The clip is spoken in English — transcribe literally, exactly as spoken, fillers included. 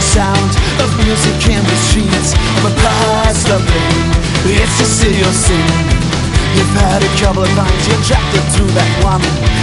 the sound of music in the streets of a past of living. It's to see you sing. You've had a couple of pints, you're attracted to that one.